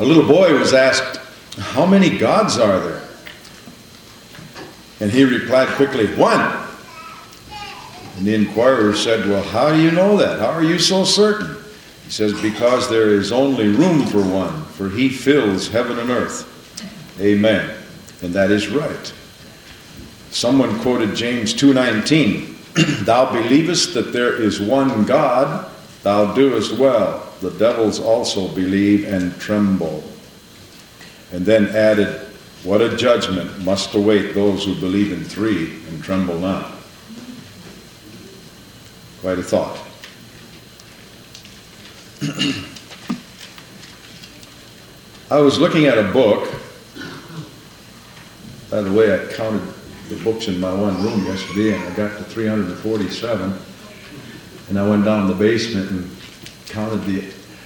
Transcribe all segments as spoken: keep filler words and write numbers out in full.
A little boy was asked, "How many gods are there?" And he replied quickly, "One." And the inquirer said, "Well, how do you know that? How are you so certain?" He says, "Because there is only room for one, for he fills heaven and earth." Amen. And that is right. Someone quoted James two nineteen, "Thou believest that there is one God, thou doest well. The devils also believe and tremble." And then added, "What a judgment must await those who believe in three and tremble not." Quite a thought. I was looking at a book. By the way, I counted the books in my one room yesterday, and I got to three hundred forty-seven. And I went down in the basement and counted the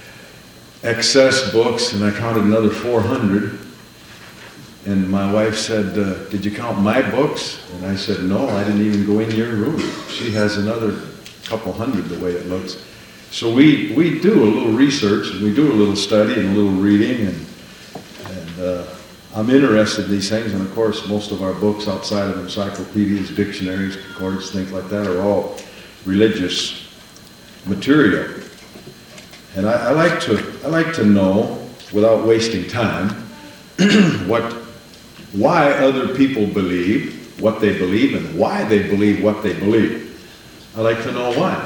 excess books, and I counted another four hundred. And my wife said, uh, "Did you count my books?" And I said, "No, I didn't even go in your room. She has another couple hundred the way it looks." So we, we do a little research, and we do a little study and a little reading, and, and uh, I'm interested in these things. And of course, most of our books outside of encyclopedias, dictionaries, concordance, things like that are all religious material. And I, I like to I like to know, without wasting time, what why other people believe what they believe and why they believe what they believe. I like to know why.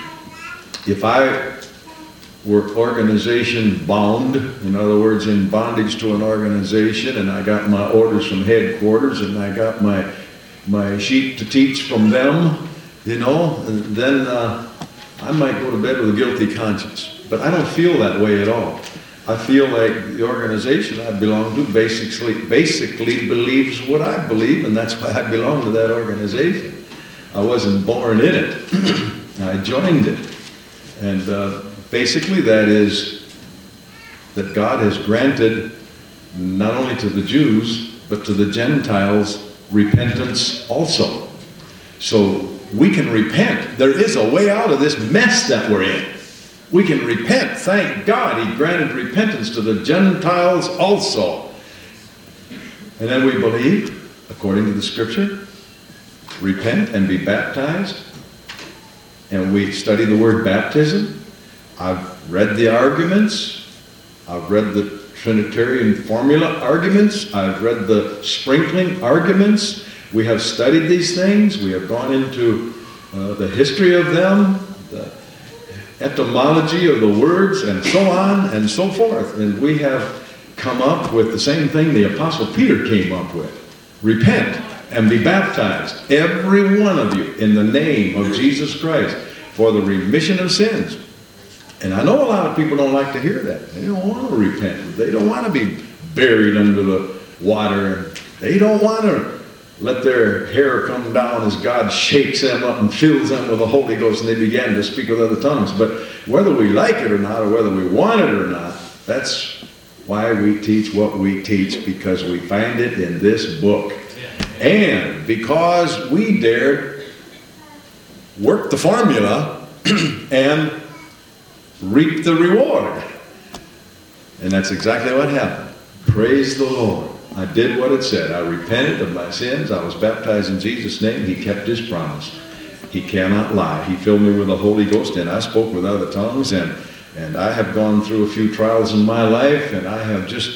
If I were organization bound, in other words, in bondage to an organization, and I got my orders from headquarters, and I got my my sheet to teach from them, you know, then uh, I might go to bed with a guilty conscience. But I don't feel that way at all. I feel like the organization I belong to basically basically believes what I believe, and that's why I belong to that organization. I wasn't born in it. I joined it. And uh, basically that is that God has granted not only to the Jews, but to the Gentiles repentance also. So we can repent. There is a way out of this mess that we're in. We can repent. Thank God He granted repentance to the Gentiles also. And then we believe, according to the Scripture, repent and be baptized. And we study the word baptism. I've read the arguments. I've read the Trinitarian formula arguments. I've read the sprinkling arguments. We have studied these things. We have gone into uh, the history of them, the etymology of the words, and so on and so forth. And we have come up with the same thing the Apostle Peter came up with. Repent and be baptized, every one of you, in the name of Jesus Christ, for the remission of sins. And I know a lot of people don't like to hear that. They don't want to repent. They don't want to be buried under the water. They don't want to let their hair come down as God shakes them up and fills them with the Holy Ghost, and they begin to speak with other tongues. But whether we like it or not, or whether we want it or not, that's why we teach what we teach, because we find it in this book. And because we dared work the formula and reap the reward. And that's exactly what happened. Praise the Lord. I did what it said. I repented of my sins. I was baptized in Jesus' name. He kept His promise. He cannot lie. He filled me with the Holy Ghost, and I spoke with other tongues, and, and I have gone through a few trials in my life, and I have just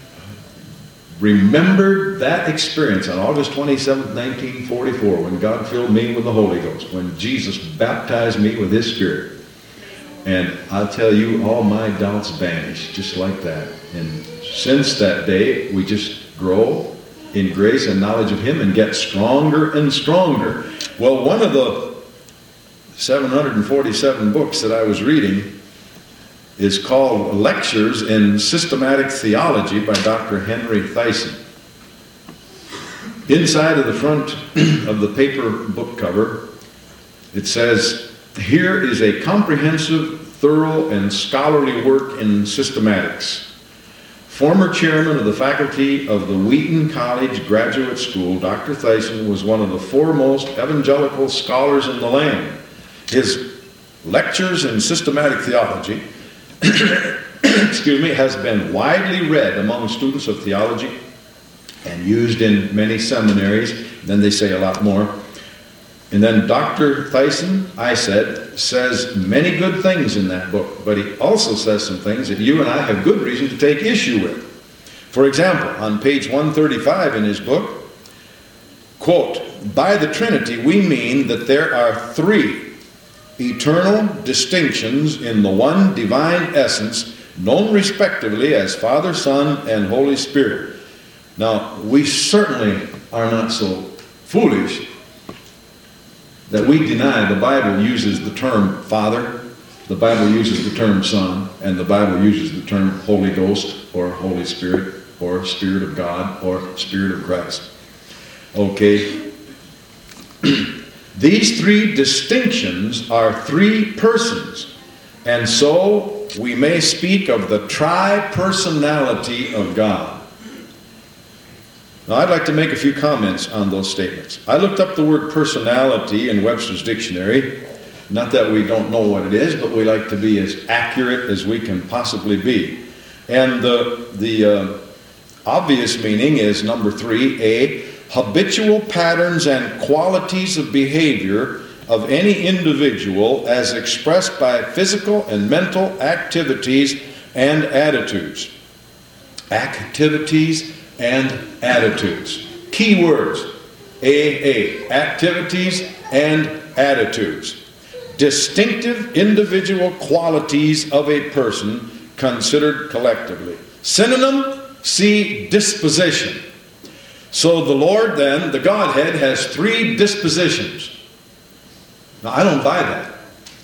remembered that experience on August twenty-seventh, nineteen forty-four, when God filled me with the Holy Ghost, when Jesus baptized me with His Spirit. And I'll tell you, all my doubts vanished just like that. And since that day, we just grow in grace and knowledge of Him and get stronger and stronger. Well, one of the seven hundred forty-seven books that I was reading is called Lectures in Systematic Theology by Doctor Henry Thyssen. Inside of the front of the paper book cover, it says, "Here is a comprehensive, thorough, and scholarly work in systematics. Former chairman of the faculty of the Wheaton College Graduate School, Doctor Thyssen was one of the foremost evangelical scholars in the land. His Lectures in Systematic Theology excuse me, has been widely read among students of theology and used in many seminaries. Then they say a lot more. And then Doctor Thyssen, I said, says many good things in that book, but he also says some things that you and I have good reason to take issue with. For example, on page one thirty-five in his book, quote, "By the Trinity we mean that there are three eternal distinctions in the one divine essence, known respectively as Father, Son, and Holy Spirit." Now, we certainly are not so foolish that we deny the Bible uses the term Father, the Bible uses the term Son, and the Bible uses the term Holy Ghost or Holy Spirit or Spirit of God or Spirit of Christ. Okay. These three distinctions are three persons, and so we may speak of the tri-personality of God. Now, I'd like to make a few comments on those statements. I looked up the word personality in Webster's dictionary. Not that we don't know what it is, but we like to be as accurate as we can possibly be. And the, the uh, obvious meaning is number three, A, habitual patterns and qualities of behavior of any individual as expressed by physical and mental activities and attitudes. Activities and attitudes. Key words. A A. Activities and attitudes. Distinctive individual qualities of a person considered collectively. Synonym, see disposition. So the Lord then, the Godhead, has three dispositions. Now I don't buy that.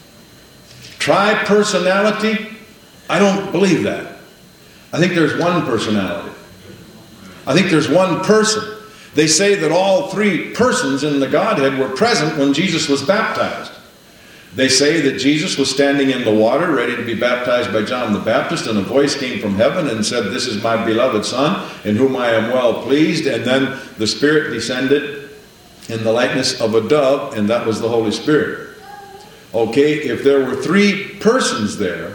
Tri-personality, I don't believe that. I think there's one personality. I think there's one person. They say that all three persons in the Godhead were present when Jesus was baptized. They say that Jesus was standing in the water ready to be baptized by John the Baptist, and a voice came from heaven and said, "This is my beloved Son, in whom I am well pleased." And then the Spirit descended in the likeness of a dove, and that was the Holy Spirit. Okay, if there were three persons there,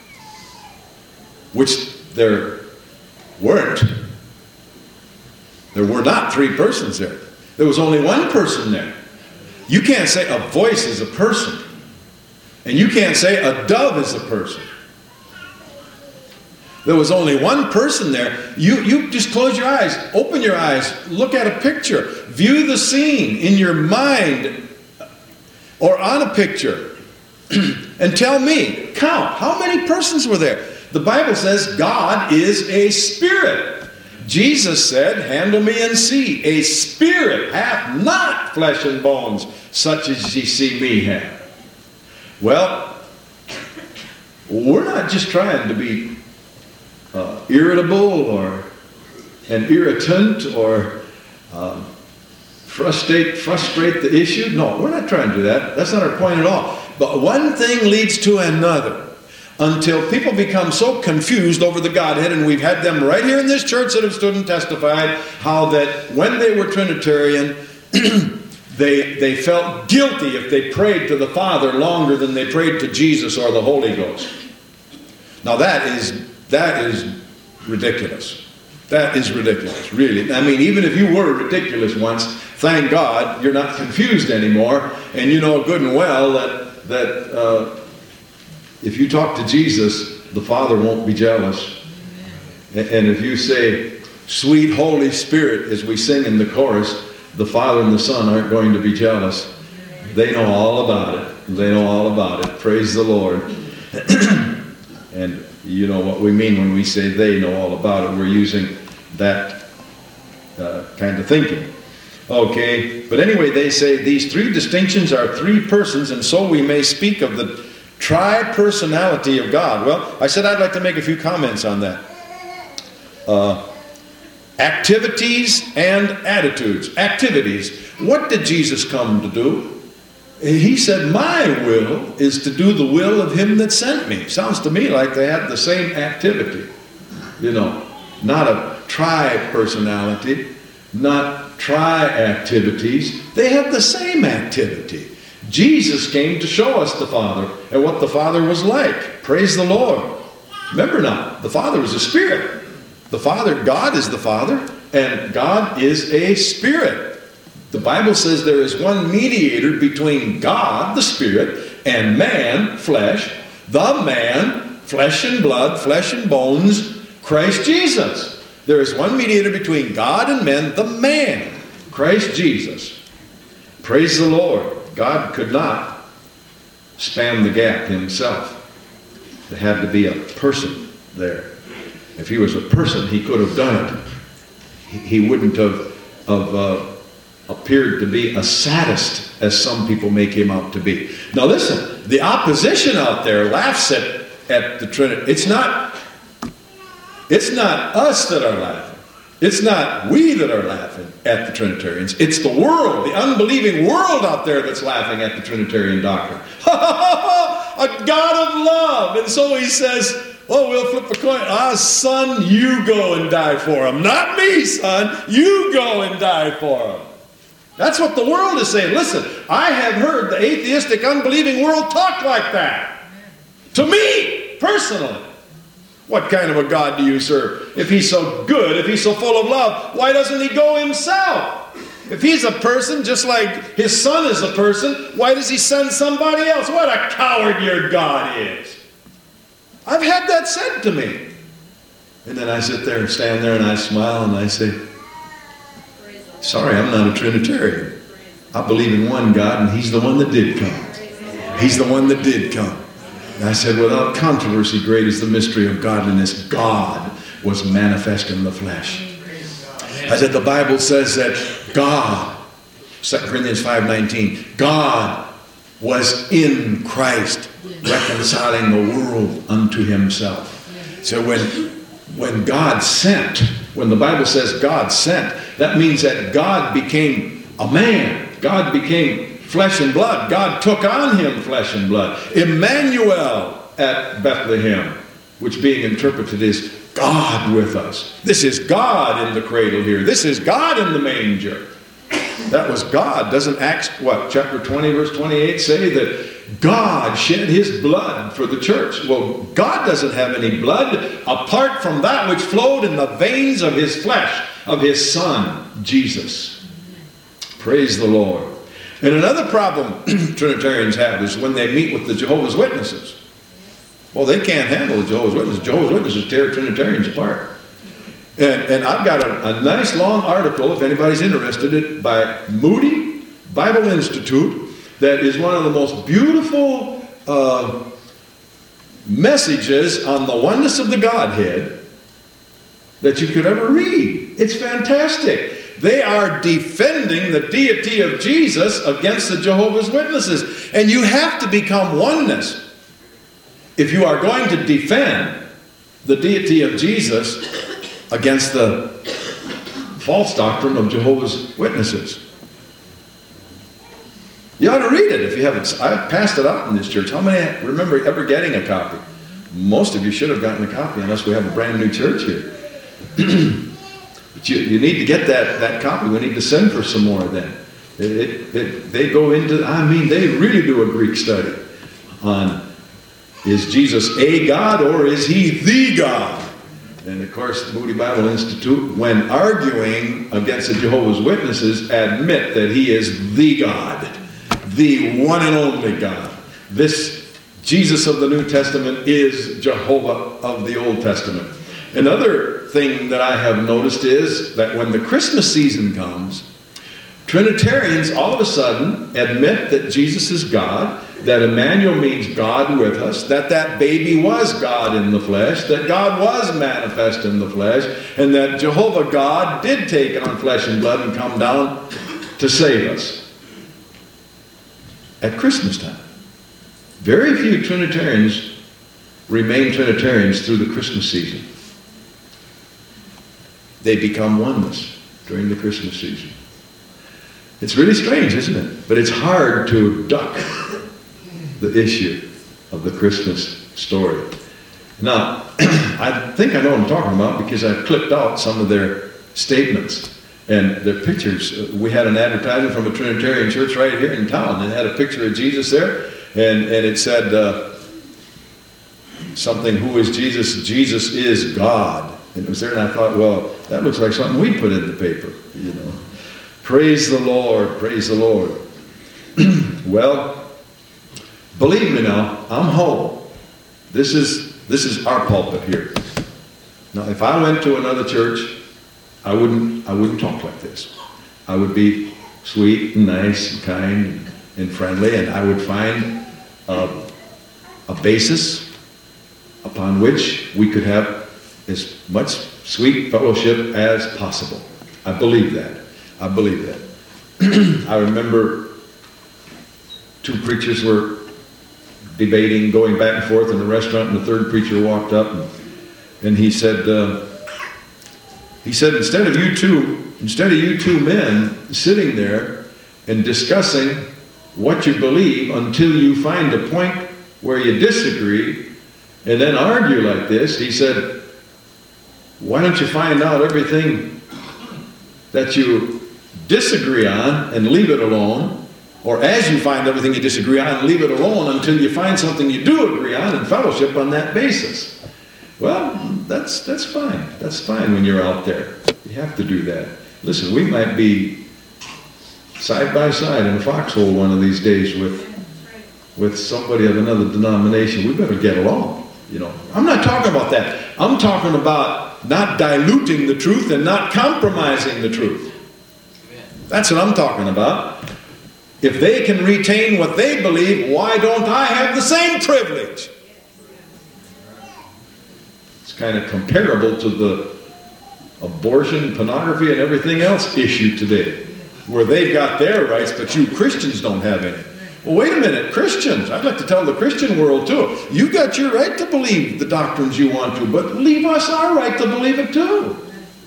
which there weren't, there were not three persons there. There was only one person there. You can't say a voice is a person. And you can't say a dove is a person. There was only one person there. You, you just close your eyes, open your eyes, look at a picture, view the scene in your mind or on a picture, and tell me, count, how many persons were there? The Bible says God is a spirit. Jesus said, "Handle me and see. A spirit hath not flesh and bones, such as ye see me have." Well, we're not just trying to be uh, irritable or an irritant or um, frustrate, frustrate the issue. No, we're not trying to do that. That's not our point at all. But one thing leads to another, until people become so confused over the Godhead, and we've had them right here in this church that have stood and testified how that when they were Trinitarian, they, they felt guilty if they prayed to the Father longer than they prayed to Jesus or the Holy Ghost. Now that is, that is ridiculous. That is ridiculous, really. I mean, even if you were ridiculous once, thank God you're not confused anymore, and you know good and well that, that uh, if you talk to Jesus, the Father won't be jealous. And if you say, "Sweet Holy Spirit," as we sing in the chorus, the Father and the Son aren't going to be jealous. They know all about it. They know all about it. Praise the Lord. And you know what we mean when we say they know all about it. We're using that uh, kind of thinking. Okay, but anyway, they say these three distinctions are three persons, and so we may speak of the tri-personality of God. Well, I said I'd like to make a few comments on that. Uh, activities and attitudes. Activities. What did Jesus come to do? He said, "My will is to do the will of him that sent me." Sounds to me like they had the same activity. You know, not a tri-personality, not tri-activities. They have the same activity. Jesus came to show us the Father and what the Father was like. Praise the Lord. Remember now, the Father is a spirit. The Father, God is the Father, and God is a spirit. The Bible says there is one mediator between God, the Spirit, and man, flesh, the man, flesh and blood, flesh and bones, Christ Jesus. There is one mediator between God and men, the man, Christ Jesus. Praise the Lord. God could not span the gap himself. There had to be a person there. If he was a person, he could have done it. He, he wouldn't have, have uh, appeared to be a sadist, as some people make him out to be. Now listen, the opposition out there laughs at, at the Trinity. It's not, it's not us that are laughing. It's not we that are laughing at the Trinitarians. It's the world, the unbelieving world out there that's laughing at the Trinitarian doctrine. A God of love. And so he says, oh, we'll flip a coin. Ah, son, you go and die for him. Not me, son. You go and die for him. That's what the world is saying. Listen, I have heard the atheistic, unbelieving world talk like that. To me, personally. What kind of a God do you serve? If he's so good, if he's so full of love, why doesn't he go himself? If he's a person, just like his son is a person, why does he send somebody else? What a coward your God is. I've had that said to me. And then I sit there and stand there and I smile and I say, sorry, I'm not a Trinitarian. I believe in one God, and he's the one that did come. He's the one that did come. And I said, without controversy, great is the mystery of godliness. God was manifest in the flesh. I said, the Bible says that God, Second Corinthians five nineteen, God was in Christ, reconciling the world unto himself. So when, when God sent, when the Bible says God sent, that means that God became a man. God became flesh and blood. God took on him flesh and blood. Emmanuel at Bethlehem, which being interpreted is God with us. This is God in the cradle here. This is God in the manger. That was God. Doesn't Acts, what, chapter twenty, verse twenty-eight say that God shed his blood for the church? Well, God doesn't have any blood apart from that which flowed in the veins of his flesh, of his Son, Jesus. Praise the Lord. And another problem Trinitarians have is when they meet with the Jehovah's Witnesses. Well, they can't handle the Jehovah's Witnesses. Jehovah's Witnesses tear Trinitarians apart. And, and I've got a, a nice long article, if anybody's interested, in, by Moody Bible Institute, that is one of the most beautiful uh, messages on the oneness of the Godhead that you could ever read. It's fantastic. They are defending the deity of Jesus against the Jehovah's Witnesses. And you have to become oneness if you are going to defend the deity of Jesus against the false doctrine of Jehovah's Witnesses. You ought to read it if you haven't. I've passed it out in this church. How many remember ever getting a copy? Most of you should have gotten a copy unless we have a brand new church here. But you, you need to get that, that copy. We need to send for some more then. It, it, it, they go into, I mean, they really do a Greek study on, is Jesus a God or is he the God? And of course, the Moody Bible Institute, when arguing against the Jehovah's Witnesses, admit that he is the God, the one and only God. This Jesus of the New Testament is Jehovah of the Old Testament. Another thing that I have noticed is that when the Christmas season comes, Trinitarians all of a sudden admit that Jesus is God, that Emmanuel means God with us, that that baby was God in the flesh, that God was manifest in the flesh, and that Jehovah God did take on flesh and blood and come down to save us at Christmas time. Very few Trinitarians remain Trinitarians through the Christmas season. They become oneness during the Christmas season. It's really strange, isn't it? But it's hard to duck the issue of the Christmas story. Now, I think I know what I'm talking about because I've clipped out some of their statements and their pictures. We had an advertisement from a Trinitarian church right here in town, and it had a picture of Jesus there, and, and it said, uh, something, who is Jesus? Jesus is God. And it was there, and I thought, well, that looks like something we put in the paper, you know. Praise the Lord, praise the Lord. Well, believe me now, I'm home. This is this is our pulpit here. Now, if I went to another church, I wouldn't I wouldn't talk like this. I would be sweet and nice and kind and friendly, and I would find a, a basis upon which we could have as much sweet fellowship as possible. I believe that. I believe that. I remember two preachers were debating, going back and forth in a restaurant, and the third preacher walked up, and, and he said, uh, he said, instead of you two, instead of you two men sitting there and discussing what you believe until you find a point where you disagree and then argue like this, he said, why don't you find out everything that you disagree on and leave it alone, or as you find everything you disagree on, leave it alone until you find something you do agree on and fellowship on that basis. Well, that's that's fine. That's fine when you're out there. You have to do that. Listen, we might be side by side in a foxhole one of these days with with somebody of another denomination. We better get along. You know, I'm not talking about that. I'm talking about not diluting the truth and not compromising the truth. That's what I'm talking about. If they can retain what they believe, why don't I have the same privilege? It's kind of comparable to the abortion, pornography, and everything else issue today, where they've got their rights, but you Christians don't have any. Well, wait a minute, Christians, I'd like to tell the Christian world too, you got your right to believe the doctrines you want to, but leave us our right to believe it too.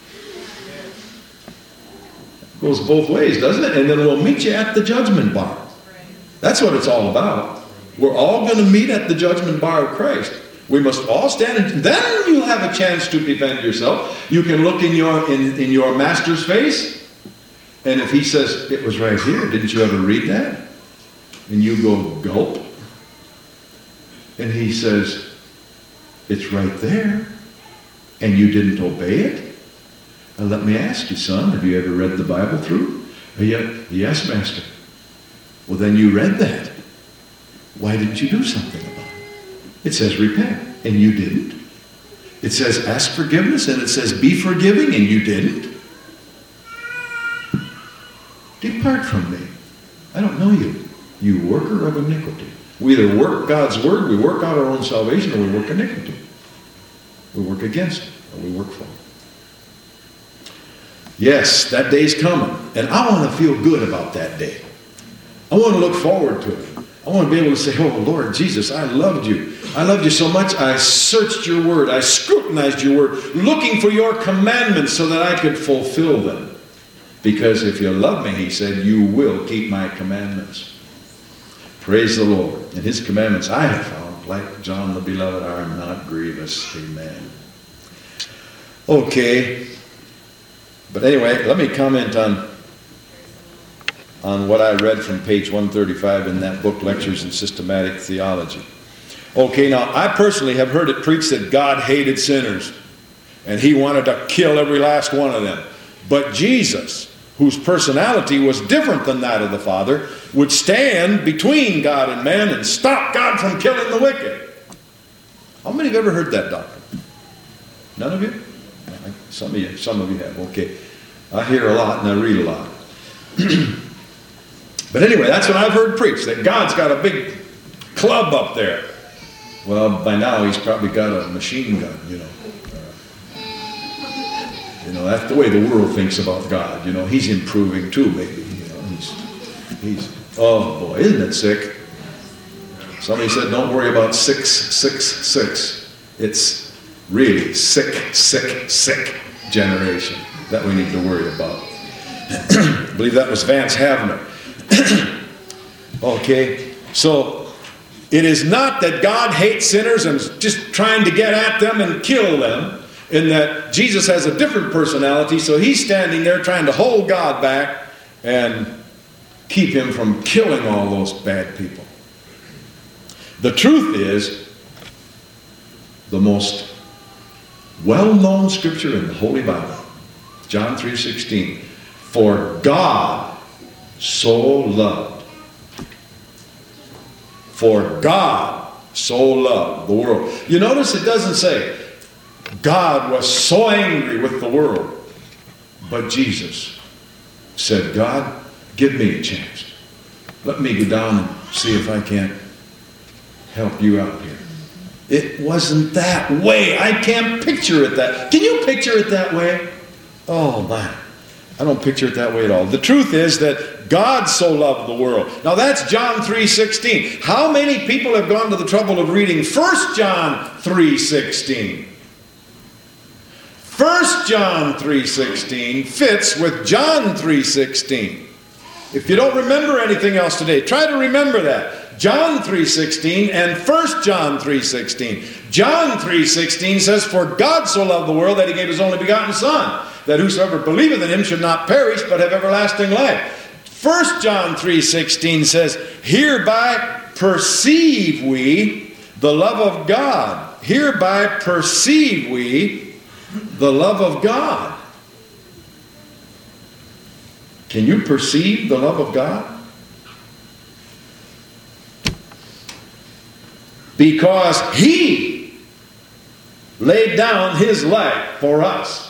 It goes both ways, doesn't it? And then we'll meet you at the judgment bar. That's what it's all about. We're all going to meet at the judgment bar of Christ. We must all stand, and then you'll have a chance to defend yourself. You can look in your in, in your master's face, and if he says, it was right here, didn't you ever read that? And you go, gulp. And he says, it's right there, and you didn't obey it? Now let me ask you, son, have you ever read the Bible through? Yes, master. Well, then you read that. Why didn't you do something about it? It says repent, and you didn't. It says ask forgiveness, and it says be forgiving, and you didn't. Depart from me. I don't know you, you worker of iniquity. We either work God's word, we work out our own salvation, or we work iniquity. We work against it, or we work for it. Yes, that day's coming, and I want to feel good about that day. I want to look forward to it. I want to be able to say, oh, Lord Jesus, I loved you. I loved you so much, I searched your word. I scrutinized your word, looking for your commandments so that I could fulfill them. Because if you love me, he said, you will keep my commandments. Praise the Lord. And his commandments I have found, like John the Beloved, are not grievous. Amen. Okay. But anyway, let me comment on on what I read from page one thirty-five in that book, Lectures in Systematic Theology. Okay, now, I personally have heard it preached that God hated sinners, and he wanted to kill every last one of them. But Jesus, whose personality was different than that of the Father, would stand between God and man and stop God from killing the wicked. How many have ever heard that doctrine? None of you? Some of you, some of you have, okay. I hear a lot and I read a lot. But anyway, that's what I've heard preached, that God's got a big club up there. Well, by now he's probably got a machine gun, you know. Uh, you know, that's the way the world thinks about God. You know, he's improving too, maybe. You know, he's, he's, oh boy, isn't it sick? Somebody said, don't worry about six, six, six. It's really sick, sick, sick generation that we need to worry about. I believe that was Vance Havner. Okay, so it is not that God hates sinners and is just trying to get at them and kill them, in that Jesus has a different personality, so he's standing there trying to hold God back and keep him from killing all those bad people. The truth is, the most well-known scripture in the Holy Bible. John three sixteen. For God so loved. For God so loved the world. You notice it doesn't say God was so angry with the world. But Jesus said, God, give me a chance. Let me go down and see if I can't help you out here. It wasn't that way. I can't picture it that. Can you picture it that way? Oh, my. I don't picture it that way at all. The truth is that God so loved the world. Now that's John three sixteen. How many people have gone to the trouble of reading First John three sixteen? First John three sixteen fits with John three sixteen. If you don't remember anything else today, try to remember that. John three sixteen and First John three sixteen. John three sixteen says, for God so loved the world that he gave his only begotten Son, that whosoever believeth in him should not perish but have everlasting life. First John three sixteen says, hereby perceive we the love of God. Hereby perceive we the love of God. Can you perceive the love of God? Because he laid down his life for us.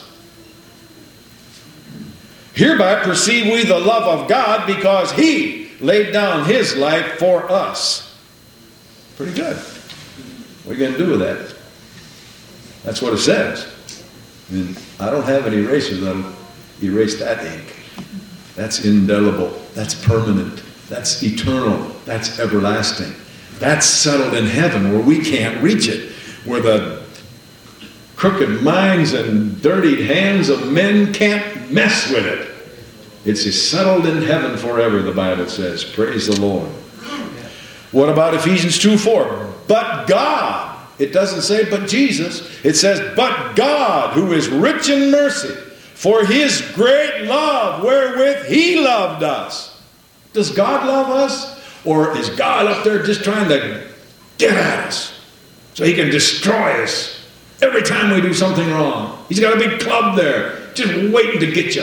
Hereby perceive we the love of God because he laid down his life for us. Pretty good. What are you going to do with that? That's what it says. I mean, I don't have an eraser that'll erase that ink. That's indelible. That's permanent. That's eternal. That's everlasting. That's settled in heaven where we can't reach it, where the crooked minds and dirty hands of men can't mess with it. It's settled in heaven forever, the Bible says. Praise the Lord. What about Ephesians two four? But God. It doesn't say but Jesus. It says but God, who is rich in mercy, for his great love wherewith he loved us. Does God love us? Or is God up there just trying to get at us so he can destroy us every time we do something wrong? He's got a big club there just waiting to get you.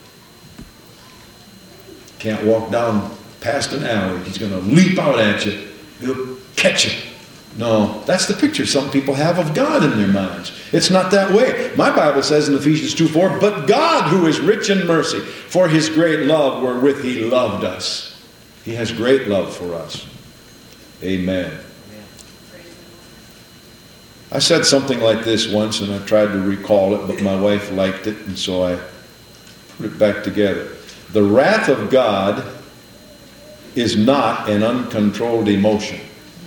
Can't walk down past an alley. He's going to leap out at you. He'll catch you. No, that's the picture some people have of God in their minds. It's not that way. My Bible says in Ephesians two four, but God, who is rich in mercy, for his great love wherewith he loved us. He has great love for us. Amen. I said something like this once, and I tried to recall it, but my wife liked it, and so I put it back together. The wrath of God is not an uncontrolled emotion.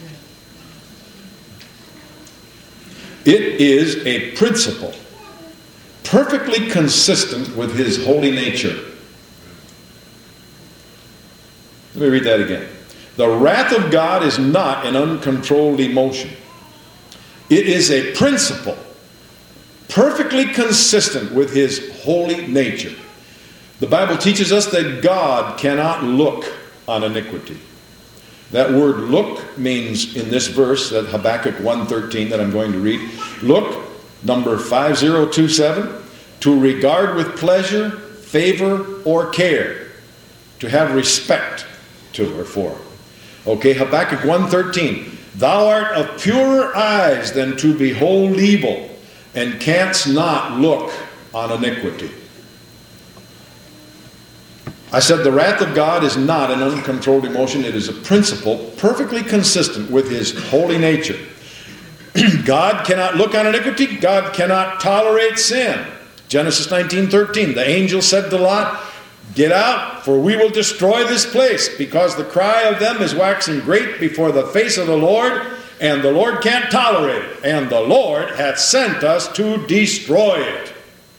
It is a principle perfectly consistent with his holy nature. Let me read that again. The wrath of God is not an uncontrolled emotion. It is a principle perfectly consistent with his holy nature. The Bible teaches us that God cannot look on iniquity. That word look means in this verse, that Habakkuk one thirteen that I'm going to read, look, number five zero two seven, to regard with pleasure, favor, or care, to have respect to or for. Okay, Habakkuk one thirteen, thou art of purer eyes than to behold evil, and canst not look on iniquity. I said the wrath of God is not an uncontrolled emotion. It is a principle perfectly consistent with his holy nature. God cannot look on iniquity. God cannot tolerate sin. Genesis nineteen thirteen, the angel said to Lot, get out, for we will destroy this place, because the cry of them is waxing great before the face of the Lord, and the Lord can't tolerate it, and the Lord hath sent us to destroy it.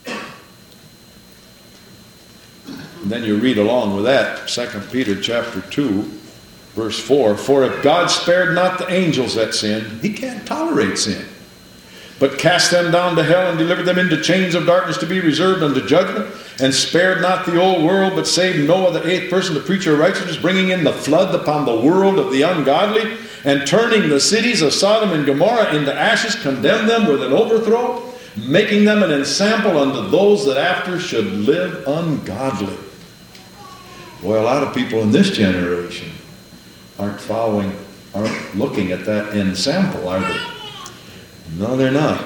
And then you read along with that, Second Peter chapter two, verse four, for if God spared not the angels that sinned, he can't tolerate sin, but cast them down to hell and delivered them into chains of darkness to be reserved unto judgment, and spared not the old world, but saved Noah, the eighth person, the preacher of righteousness, bringing in the flood upon the world of the ungodly, and turning the cities of Sodom and Gomorrah into ashes, condemned them with an overthrow, making them an ensample unto those that after should live ungodly. Boy, a lot of people in this generation aren't following, aren't looking at that ensample, are they? No, they're not.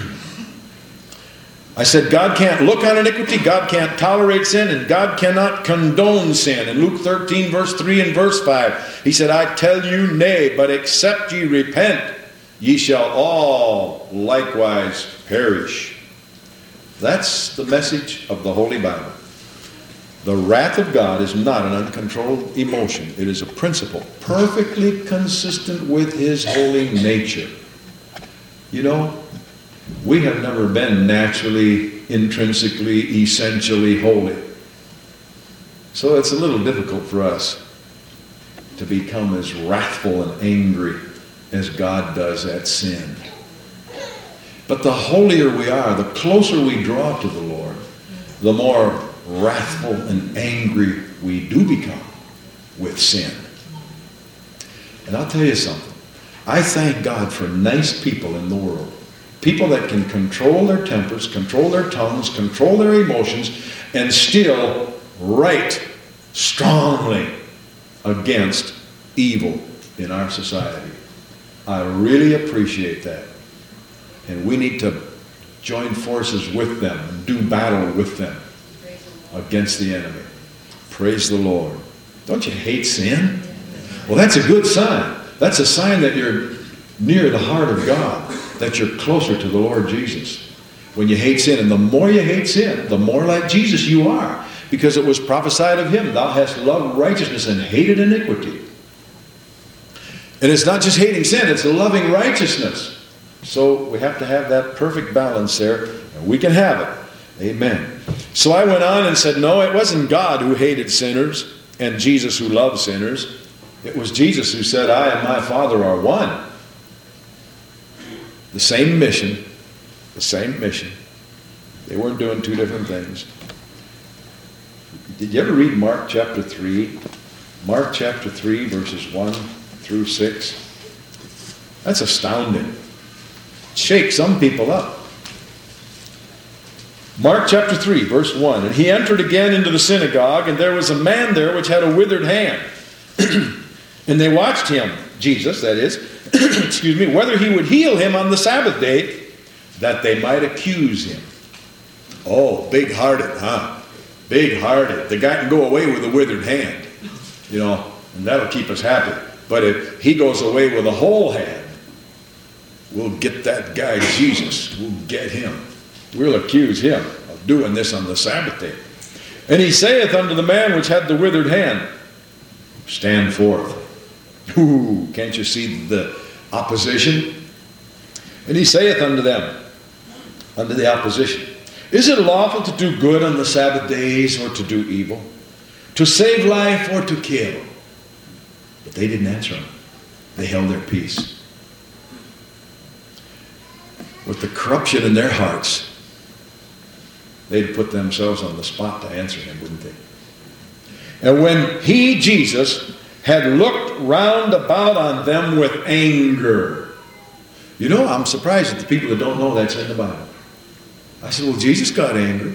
I said God can't look on iniquity, God can't tolerate sin, and God cannot condone sin. In Luke thirteen, verse three and verse five, he said, I tell you, nay, but except ye repent, ye shall all likewise perish. That's the message of the Holy Bible. The wrath of God is not an uncontrolled emotion. It is a principle perfectly consistent with His holy nature. You know, we have never been naturally, intrinsically, essentially holy. So it's a little difficult for us to become as wrathful and angry as God does at sin. But the holier we are, the closer we draw to the Lord, the more wrathful and angry we do become with sin. And I'll tell you something. I thank God for nice people in the world. People that can control their tempers, control their tongues, control their emotions, and still write strongly against evil in our society. I really appreciate that. And we need to join forces with them and do battle with them against the enemy. Praise the Lord. Don't you hate sin? Well, that's a good sign. That's a sign that you're near the heart of God, that you're closer to the Lord Jesus. When you hate sin, and the more you hate sin, the more like Jesus you are. Because it was prophesied of Him, thou hast loved righteousness and hated iniquity. And it's not just hating sin, it's loving righteousness. So we have to have that perfect balance there, and we can have it. Amen. So I went on and said, no, it wasn't God who hated sinners and Jesus who loved sinners. It was Jesus who said, I and my Father are one. The same mission, the same mission. They weren't doing two different things. Did you ever read Mark chapter three? Mark chapter three, verses one through six. That's astounding. Shake some people up. Mark chapter three, verse one. And he entered again into the synagogue, and there was a man there which had a withered hand. And they watched him, Jesus, that is, excuse me, whether he would heal him on the Sabbath day, that they might accuse him. Oh, big-hearted, huh? Big-hearted. The guy can go away with a withered hand, you know, and that'll keep us happy. But if he goes away with a whole hand, we'll get that guy Jesus. We'll get him. We'll accuse him of doing this on the Sabbath day. And he saith unto the man which had the withered hand, stand forth. Ooh, can't you see the opposition? And he saith unto them, unto the opposition, is it lawful to do good on the Sabbath days or to do evil? To save life or to kill? But they didn't answer him. They held their peace. With the corruption in their hearts, they'd put themselves on the spot to answer him, wouldn't they? And when he, Jesus, had looked round about on them with anger. You know, I'm surprised at the people that don't know that's in the Bible. I said, well, Jesus got angry.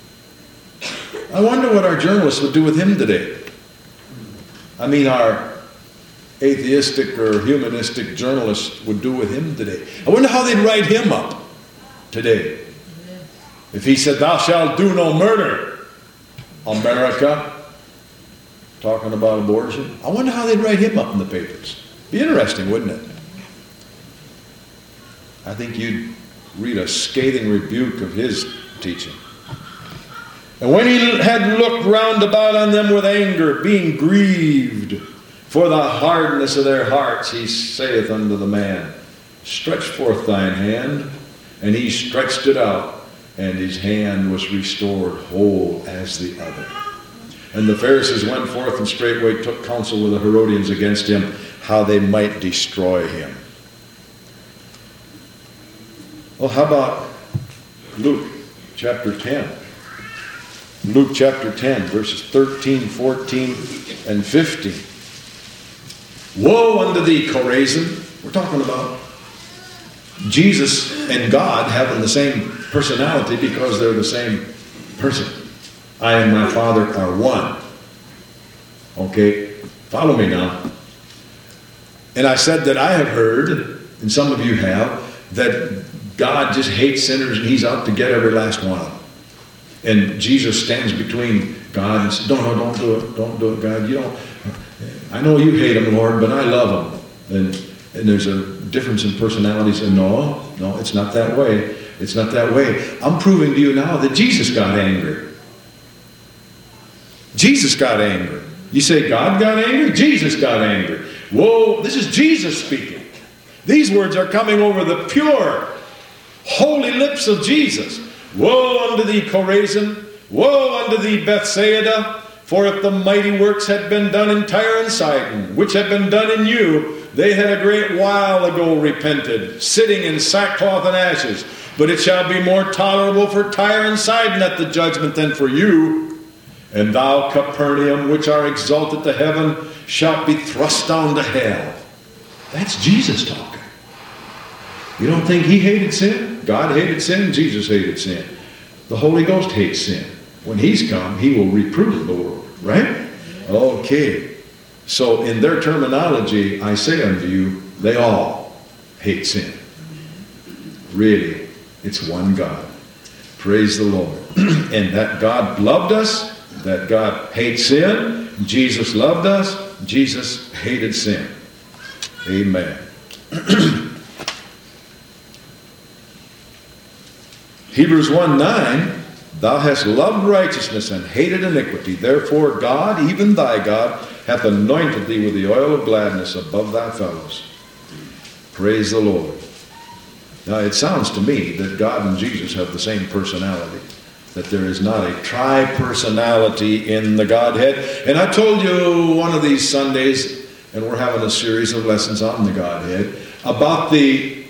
I wonder what our journalists would do with him today. I mean, our atheistic or humanistic journalists would do with him today. I wonder how they'd write him up today. If he said, thou shalt do no murder, America, talking about abortion. I wonder how they'd write him up in the papers. Be interesting, wouldn't it? I think you'd read a scathing rebuke of his teaching. And when he had looked round about on them with anger, being grieved for the hardness of their hearts, he saith unto the man, stretch forth thine hand. And he stretched it out, and his hand was restored whole as the other. And the Pharisees went forth and straightway took counsel with the Herodians against him, how they might destroy him. Well, how about Luke chapter ten? Luke chapter ten, verses thirteen, fourteen, and fifteen. Woe unto thee, Chorazin. We're talking about Jesus and God having the same personality because they're the same person. I and my Father are one. Okay, follow me now. And I said that I have heard, and some of you have, that God just hates sinners and he's out to get every last one of them. And Jesus stands between God and says, no, no, don't do it. Don't do it, God. You don't. I know you hate them, Lord, but I love them. And, and there's a difference in personalities. And no, no, it's not that way. It's not that way. I'm proving to you now that Jesus got angry. Jesus got angry. You say God got angry? Jesus got angry. Whoa, this is Jesus speaking. These words are coming over the pure, holy lips of Jesus. Woe unto thee, Chorazin! Woe unto thee, Bethsaida! For if the mighty works had been done in Tyre and Sidon, which had been done in you, they had a great while ago repented, sitting in sackcloth and ashes. But it shall be more tolerable for Tyre and Sidon at the judgment than for you. And thou, Capernaum, which are exalted to heaven, shalt be thrust down to hell. That's Jesus talking. You don't think he hated sin? God hated sin, Jesus hated sin. The Holy Ghost hates sin. When he's come, he will reprove the world, right? Okay. So in their terminology, I say unto you, they all hate sin. Really, it's one God. Praise the Lord. And that God loved us, that God hates sin, Jesus loved us, Jesus hated sin. Amen. Hebrews one nine, thou hast loved righteousness and hated iniquity. Therefore God, even thy God, hath anointed thee with the oil of gladness above thy fellows. Praise the Lord. Now it sounds to me that God and Jesus have the same personality, that there is not a tri-personality in the Godhead. And I told you one of these Sundays, and we're having a series of lessons on the Godhead, about the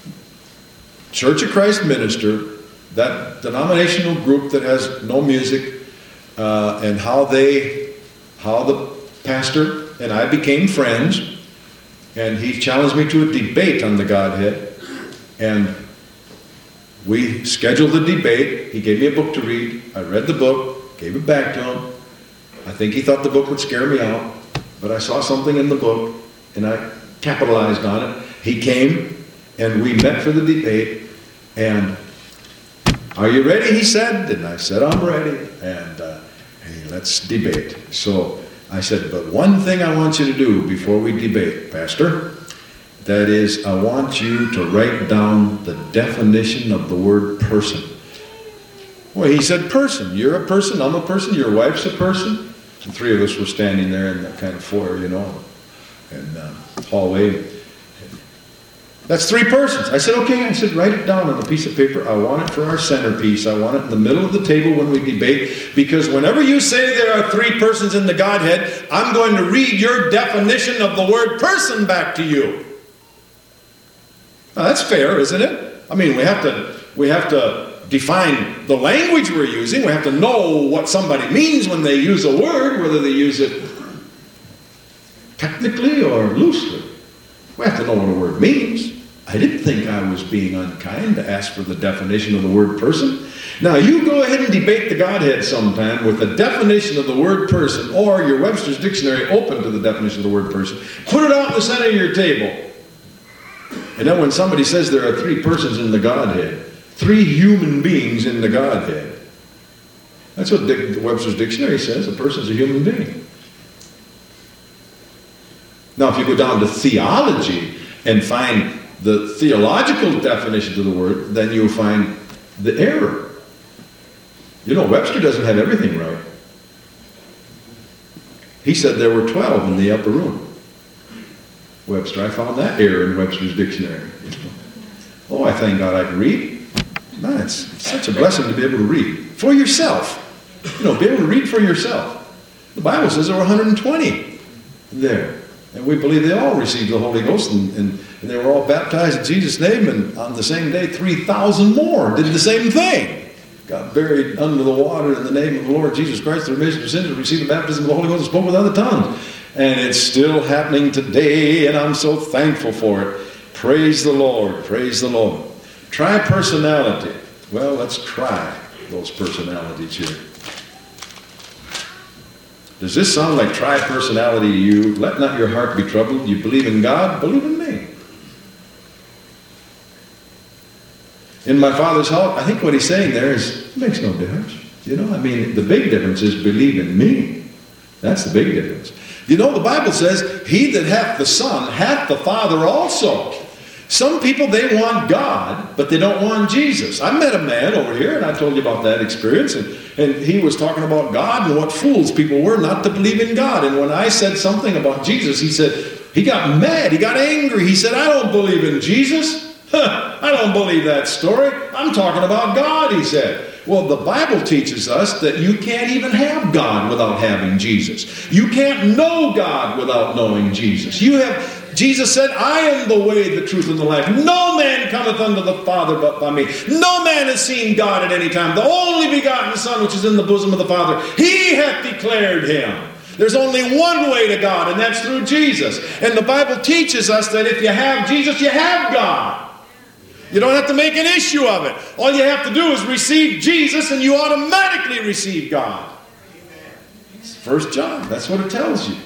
Church of Christ minister, that denominational group that has no music, uh, and how they, how the pastor and I became friends, and he challenged me to a debate on the Godhead, and we scheduled the debate. He gave me a book to read. I read the book, gave it back to him. I think he thought the book would scare me out, but I saw something in the book, and I capitalized on it. He came, and we met for the debate, and are you ready, he said? And I said, I'm ready. And uh, hey, let's debate. So I said, but one thing I want you to do before we debate, Pastor, that is, I want you to write down the definition of the word person. Well, he said person. You're a person, I'm a person, your wife's a person. The three of us were standing there in that kind of foyer, you know, and uh, hallway. That's three persons. I said, okay. I said, write it down on a piece of paper. I want it for our centerpiece. I want it in the middle of the table when we debate, because whenever you say there are three persons in the Godhead, I'm going to read your definition of the word person back to you. Now, that's fair, isn't it? I mean, we have to, we have to define the language we're using. We have to know what somebody means when they use a word, whether they use it technically or loosely. We have to know what a word means. I didn't think I was being unkind to ask for the definition of the word person. Now, you go ahead and debate the Godhead sometime with the definition of the word person, or your Webster's Dictionary open to the definition of the word person. Put it out in the center of your table. And then when somebody says there are three persons in the Godhead, three human beings in the Godhead, that's what the Webster's Dictionary says. A person's a human being. Now, if you go down to theology and find the theological definition of the word, then you'll find the error. You know, Webster doesn't have everything right. He said there were twelve in the upper room. Webster, I found that error in Webster's Dictionary. Oh, I thank God I can read. Man, it's such a blessing to be able to read for yourself. You know, be able to read for yourself. The Bible says there were one hundred twenty there. And we believe they all received the Holy Ghost, and, and, and they were all baptized in Jesus' name, and on the same day, three thousand more did the same thing. got buried under the water in the name of the Lord Jesus Christ, the remission of sins, received the baptism of the Holy Ghost, and spoke with other tongues. And it's still happening today, and I'm so thankful for it. Praise the Lord. Praise the Lord. Try personality. Well, let's try those personalities here. Does this sound like try personality to you? Let not your heart be troubled. You believe in God, believe in me. In my Father's house, I think what he's saying there is, it makes no difference. You know, I mean, the big difference is believe in me. That's the big difference. You know, the Bible says, he that hath the Son hath the Father also. Some people, they want God, but they don't want Jesus. I met a man over here, and I told you about that experience, and, and he was talking about God and what fools people were not to believe in God. And when I said something about Jesus, he said, he got mad, he got angry. He said, I don't believe in Jesus. Huh, I don't believe that story. I'm talking about God, he said. Well, the Bible teaches us that you can't even have God without having Jesus. You can't know God without knowing Jesus. You have, Jesus said, I am the way, the truth, and the life. No man cometh unto the Father but by me. No man has seen God at any time. The only begotten Son, which is in the bosom of the Father, he hath declared him. There's only one way to God, and that's through Jesus. And the Bible teaches us that if you have Jesus, you have God. You don't have to make an issue of it. All you have to do is receive Jesus, and you automatically receive God. It's First John, that's what it tells you.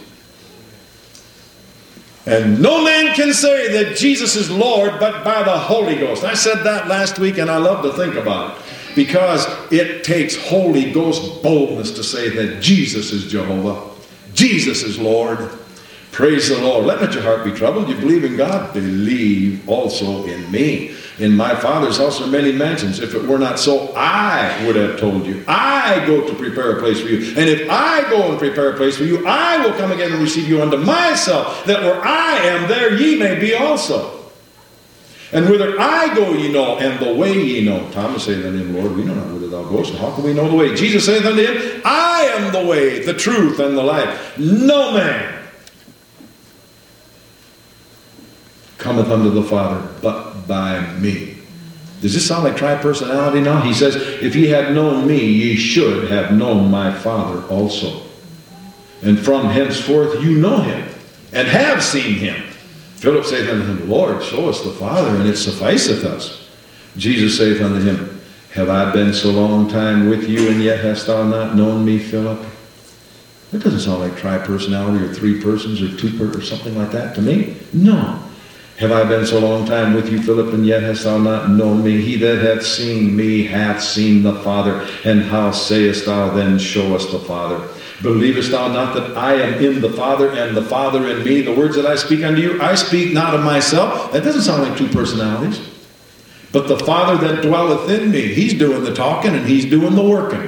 And no man can say that Jesus is Lord but by the Holy Ghost. I said that last week, and I love to think about it, because it takes Holy Ghost boldness to say that Jesus is Jehovah. Jesus is Lord. Praise the Lord. Let not your heart be troubled. You believe in God, believe also in me. In my Father's house are many mansions. If it were not so, I would have told you. I go to prepare a place for you. And if I go and prepare a place for you, I will come again and receive you unto myself, that where I am, there ye may be also. And whither I go ye know, and the way ye know. Thomas saith unto him, Lord, we know not whither thou goest, and how can we know the way? Jesus saith unto him, I am the way, the truth, and the life. No man cometh unto the Father but by me. Does this sound like tri-personality now? He says, if ye had known me, ye should have known my Father also. And from henceforth you know him, and have seen him. Philip saith unto him, Lord, show us the Father, and it sufficeth us. Jesus saith unto him, have I been so long time with you, and yet hast thou not known me, Philip? That doesn't sound like tri-personality, or three persons, or two per or something like that to me. No. Have I been so long time with you, Philip, and yet hast thou not known me? He that hath seen me hath seen the Father. And how sayest thou then, show us the Father? Believest thou not that I am in the Father, and the Father in me? The words that I speak unto you, I speak not of myself. That doesn't sound like two personalities. But the Father that dwelleth in me, he's doing the talking and he's doing the working.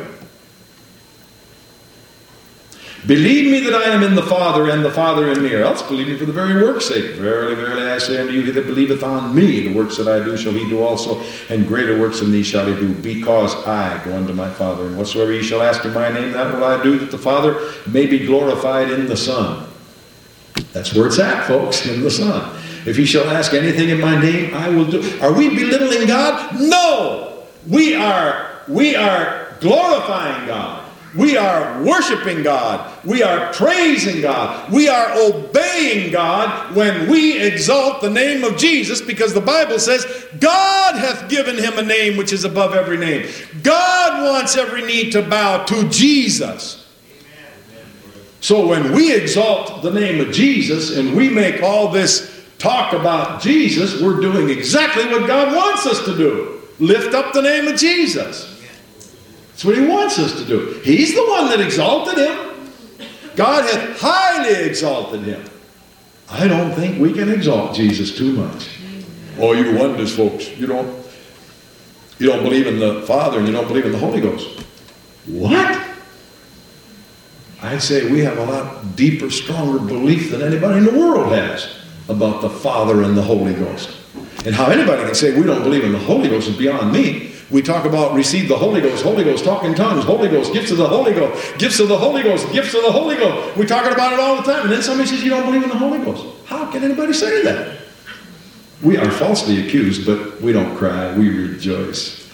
Believe me that I am in the Father, and the Father in me, or else believe me for the very work's sake. Verily, verily, I say unto you, he that believeth on me, the works that I do shall he do also, and greater works than these shall he do, because I go unto my Father. And whatsoever ye shall ask in my name, that will I do, that the Father may be glorified in the Son. That's where it's at, folks, in the Son. If ye shall ask anything in my name, I will do. Are we belittling God? No! We are, we are glorifying God. We are worshiping God. We are praising God. We are obeying God when we exalt the name of Jesus, because the Bible says God hath given him a name which is above every name. God wants every knee to bow to Jesus. So when we exalt the name of Jesus and we make all this talk about Jesus, we're doing exactly what God wants us to do. Lift up the name of Jesus. That's what he wants us to do. He's the one that exalted him. God hath highly exalted him. I don't think we can exalt Jesus too much. Oh, you wonders, folks. You don't, you don't believe in the Father and you don't believe in the Holy Ghost. What? I'd say we have a lot deeper, stronger belief than anybody in the world has about the Father and the Holy Ghost. And how anybody can say we don't believe in the Holy Ghost is beyond me. We talk about receive the Holy Ghost, Holy Ghost, talk in tongues, Holy Ghost, gifts of the Holy Ghost, gifts of the Holy Ghost, gifts of the Holy Ghost. We're talking about it all the time. And then somebody says you don't believe in the Holy Ghost. How can anybody say that? We are falsely accused, but we don't cry. We rejoice.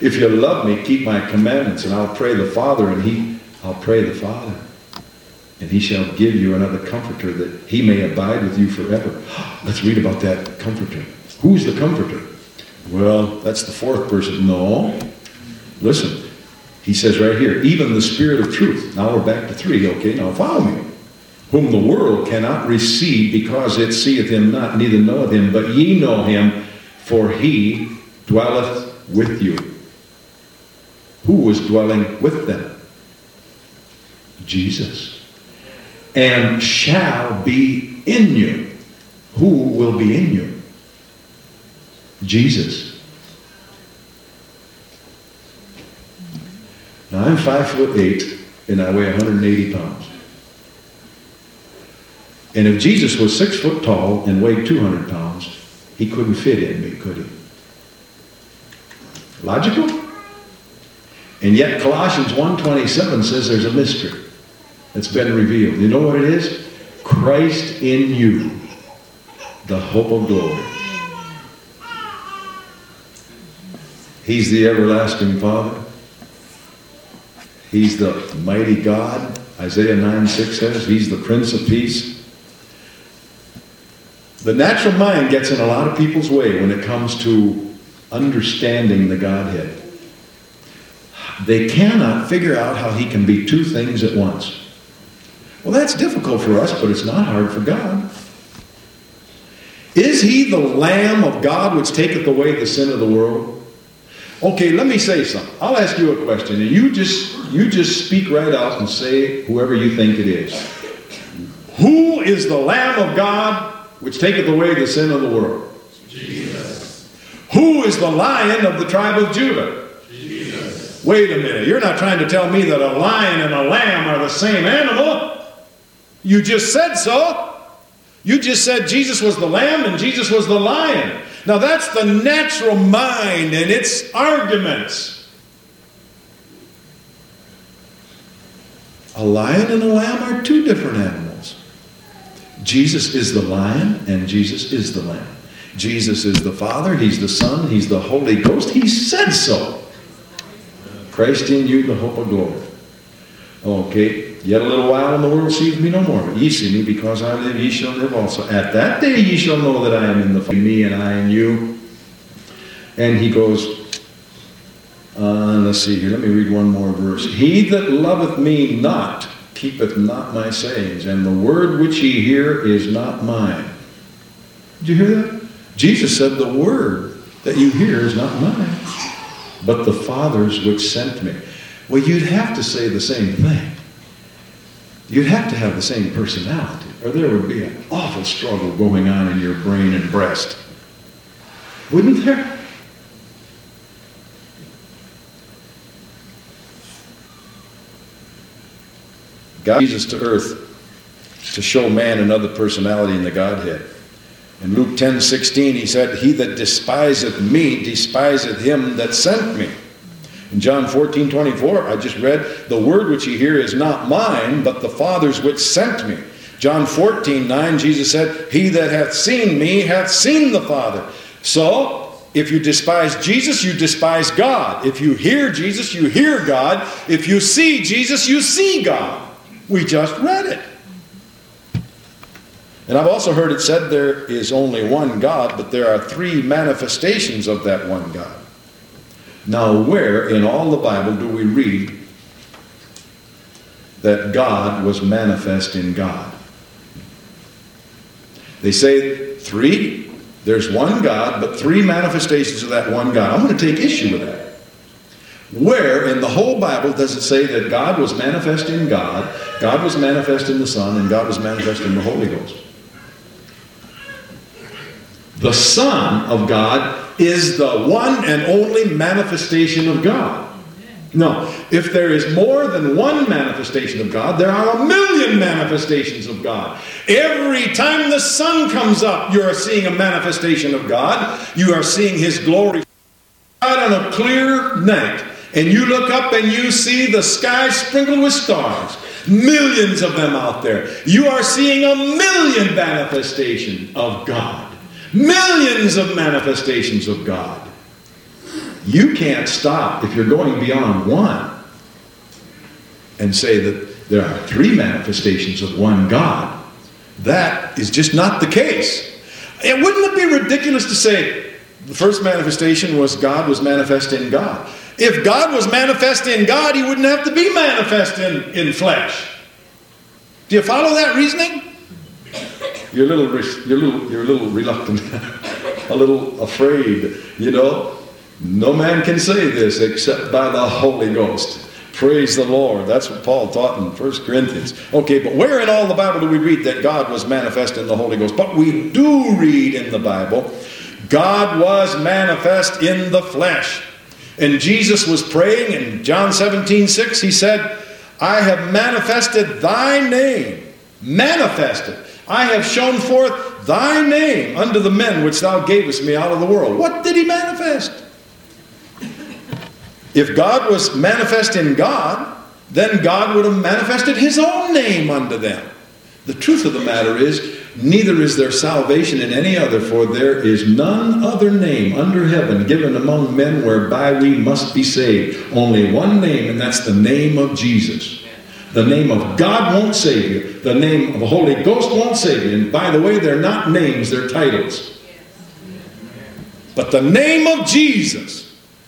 If you love me, keep my commandments, and I'll pray the Father, and he, I'll pray the Father, and he shall give you another comforter, that he may abide with you forever. Let's read about that comforter. Who's the comforter? Well, that's the fourth person. No. Listen, he says right here, even the Spirit of truth. Now we're back to three, okay? Now follow me. Whom the world cannot receive, because it seeth him not, neither knoweth him, but ye know him, for he dwelleth with you. Who was dwelling with them? Jesus. And shall be in you. Who will be in you? Jesus. Now I'm five foot eight and I weigh one hundred eighty pounds. And if Jesus was six foot tall and weighed two hundred pounds, he couldn't fit in me, could he? Logical? And yet Colossians one twenty-seven says there's a mystery that's been revealed. You know what it is? Christ in you, the hope of glory. He's the everlasting Father. He's the mighty God. Isaiah nine six says he's the Prince of Peace. The natural mind gets in a lot of people's way when it comes to understanding the Godhead. They cannot figure out how he can be two things at once. Well, that's difficult for us, but it's not hard for God. Is he the Lamb of God which taketh away the sin of the world? Okay, let me say something. I'll ask you a question, and you just you just speak right out and say whoever you think it is. Who is the Lamb of God which taketh away the sin of the world? Jesus. Who is the Lion of the tribe of Judah? Jesus. Wait a minute. You're not trying to tell me that a lion and a lamb are the same animal. You just said so. You just said Jesus was the lamb and Jesus was the lion. Now that's the natural mind and its arguments. A lion and a lamb are two different animals. Jesus is the lion and Jesus is the lamb. Jesus is the Father, he's the Son, he's the Holy Ghost. He said so. Christ in you, the hope of glory. Okay, yet a little while and the world seeth me no more, but ye see me, because I live, ye shall live also. At that day ye shall know that I am in the Father, me and I in you. And he goes, uh, let's see here, let me read one more verse. He that loveth me not, keepeth not my sayings, and the word which ye hear is not mine. Did you hear that? Jesus said the word that you hear is not mine, but the Father's which sent me. Well, you'd have to say the same thing. You'd have to have the same personality, or there would be an awful struggle going on in your brain and breast. Wouldn't there? God Jesus to earth to show man another personality in the Godhead. In Luke ten sixteen, he said, he that despiseth me, despiseth him that sent me. In John fourteen twenty-four, I just read, the word which ye hear is not mine, but the Father's which sent me. John fourteen nine, Jesus said, he that hath seen me hath seen the Father. So, if you despise Jesus, you despise God. If you hear Jesus, you hear God. If you see Jesus, you see God. We just read it. And I've also heard it said there is only one God, but there are three manifestations of that one God. Now, where in all the Bible do we read that God was manifest in God? They say three. There's one God, but three manifestations of that one God. I'm going to take issue with that. Where in the whole Bible does it say that God was manifest in God, God was manifest in the Son, and God was manifest in the Holy Ghost? The Son of God is the one and only manifestation of God. No, if there is more than one manifestation of God, there are a million manifestations of God. Every time the sun comes up, you are seeing a manifestation of God. You are seeing His glory on a clear night. And you look up and you see the sky sprinkled with stars. Millions of them out there. You are seeing a million manifestations of God. Millions of manifestations of God. You can't stop if you're going beyond one and say that there are three manifestations of one God. That is just not the case. And wouldn't it be ridiculous to say the first manifestation was God was manifest in God? If God was manifest in God, he wouldn't have to be manifest in, in flesh. Do you follow that reasoning? You're a little, you're a little, you're a little reluctant, a little afraid, you know. No man can say this except by the Holy Ghost. Praise the Lord. That's what Paul taught in First Corinthians. Okay, but where in all the Bible do we read that God was manifest in the Holy Ghost? But we do read in the Bible, God was manifest in the flesh. And Jesus was praying in John seventeen six. He said, I have manifested thy name. Manifested. I have shown forth thy name unto the men which thou gavest me out of the world. What did he manifest? If God was manifest in God, then God would have manifested his own name unto them. The truth of the matter is, neither is there salvation in any other, for there is none other name under heaven given among men whereby we must be saved. Only one name, and that's the name of Jesus. The name of God won't save you. The name of the Holy Ghost won't save you. And by the way, they're not names, they're titles. But the name of Jesus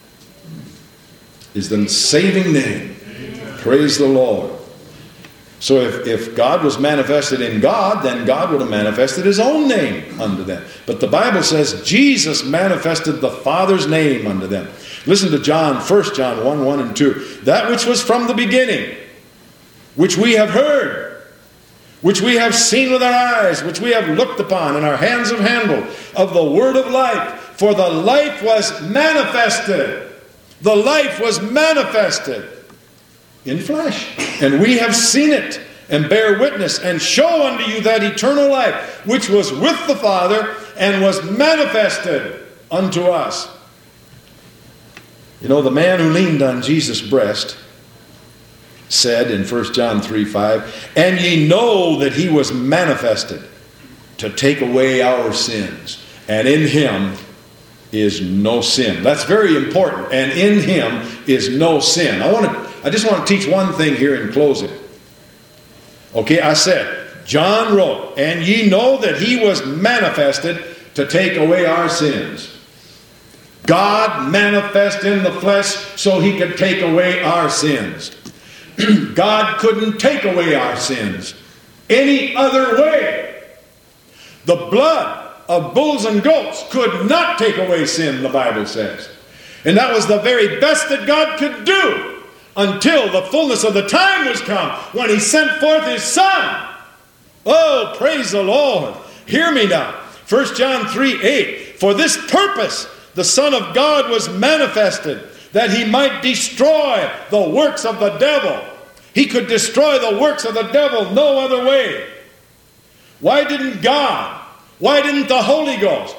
is the saving name. Praise the Lord. So if, if God was manifested in God, then God would have manifested his own name unto them. But the Bible says Jesus manifested the Father's name unto them. Listen to John, First John one, one and two. That which was from the beginning, which we have heard, which we have seen with our eyes, which we have looked upon, and our hands have handled, of the word of life. For the life was manifested. The life was manifested in flesh. And we have seen it, and bear witness, and show unto you that eternal life, which was with the Father, and was manifested unto us. You know, the man who leaned on Jesus' breast said in First John three five, and ye know that he was manifested to take away our sins, and in him is no sin. That's very important. And in him is no sin. I want to I just want to teach one thing here in closing. Okay, I said, John wrote, and ye know that he was manifested to take away our sins. God manifest in the flesh so he could take away our sins. God couldn't take away our sins any other way. The blood of bulls and goats could not take away sin, the Bible says. And that was the very best that God could do until the fullness of the time was come when he sent forth his Son. Oh, praise the Lord. Hear me now. First John three eight. For this purpose the Son of God was manifested, that he might destroy the works of the devil. He could destroy the works of the devil no other way. Why didn't God, why didn't the Holy Ghost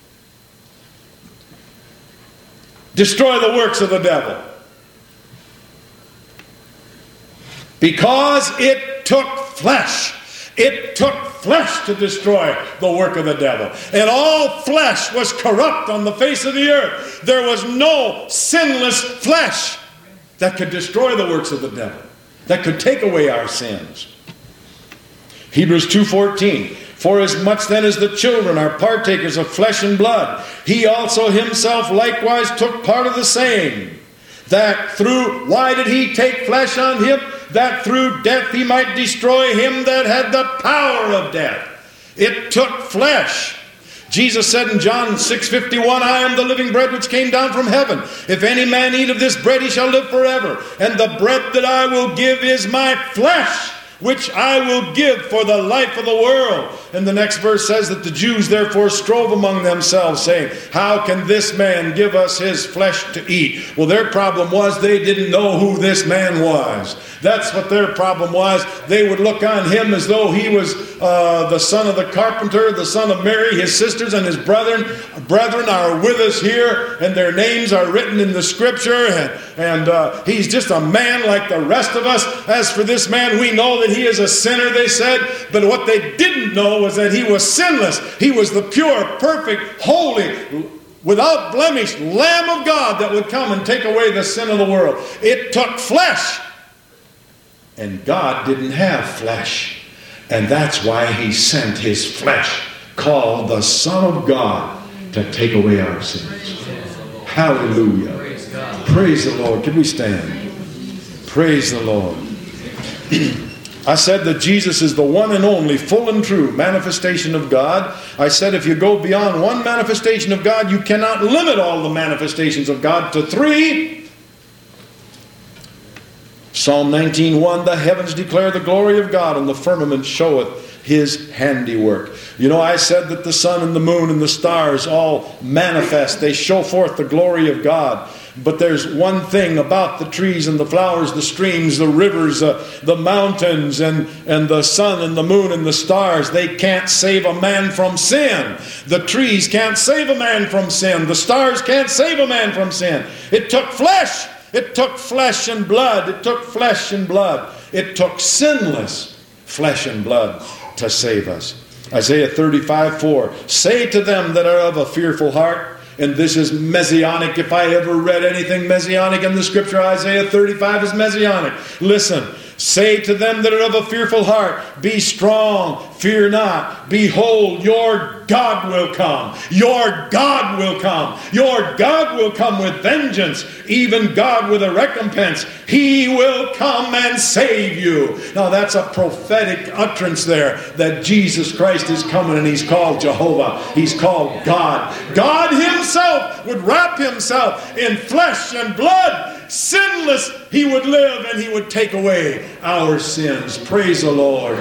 destroy the works of the devil? Because it took flesh. It took flesh to destroy the work of the devil. And all flesh was corrupt on the face of the earth. There was no sinless flesh that could destroy the works of the devil, that could take away our sins. Hebrews two fourteen. For as much then as the children are partakers of flesh and blood, he also himself likewise took part of the same. That through, why did he take flesh on him? That through death he might destroy him that had the power of death. It took flesh. Jesus said in John six fifty-one, I am the living bread which came down from heaven. If any man eat of this bread, he shall live forever. And the bread that I will give is my flesh, which I will give for the life of the world. And the next verse says that the Jews therefore strove among themselves, saying, how can this man give us his flesh to eat? Well, their problem was they didn't know who this man was. That's what their problem was. They would look on him as though he was uh, the son of the carpenter, the son of Mary. His sisters and his brethren, brethren are with us here, and their names are written in the scripture. And, and uh, he's just a man like the rest of us. As for this man, we know that he is a sinner, they said. But what they didn't know was that he was sinless. He was the pure, perfect, holy without blemish Lamb of God that would come and take away the sin of the world. It took flesh. And God didn't have flesh. And that's why he sent his flesh, called the Son of God, to take away our sins. Hallelujah. Praise the Lord. Can we stand? Praise the Lord. I said that Jesus is the one and only full and true manifestation of God. I said if you go beyond one manifestation of God, you cannot limit all the manifestations of God to three. Psalm nineteen one, the heavens declare the glory of God, and the firmament showeth his handiwork. You know, I said that the sun and the moon and the stars all manifest. They show forth the glory of God. But there's one thing about the trees and the flowers, the streams, the rivers, uh, the mountains, and, and the sun and the moon and the stars. They can't save a man from sin. The trees can't save a man from sin. The stars can't save a man from sin. It took flesh. It took flesh and blood. It took flesh and blood. It took sinless flesh and blood to save us. Isaiah thirty-five four. Say to them that are of a fearful heart. And this is messianic. If I ever read anything messianic in the scripture, Isaiah thirty-five is messianic. Listen. Say to them that are of a fearful heart, be strong, fear not. Behold, your God will come. Your God will come. Your God will come with vengeance, even God with a recompense. He will come and save you. Now that's a prophetic utterance there, that Jesus Christ is coming, and he's called Jehovah. He's called God. God himself would wrap himself in flesh and blood. Sinless he would live, and he would take away our sins. Praise the Lord.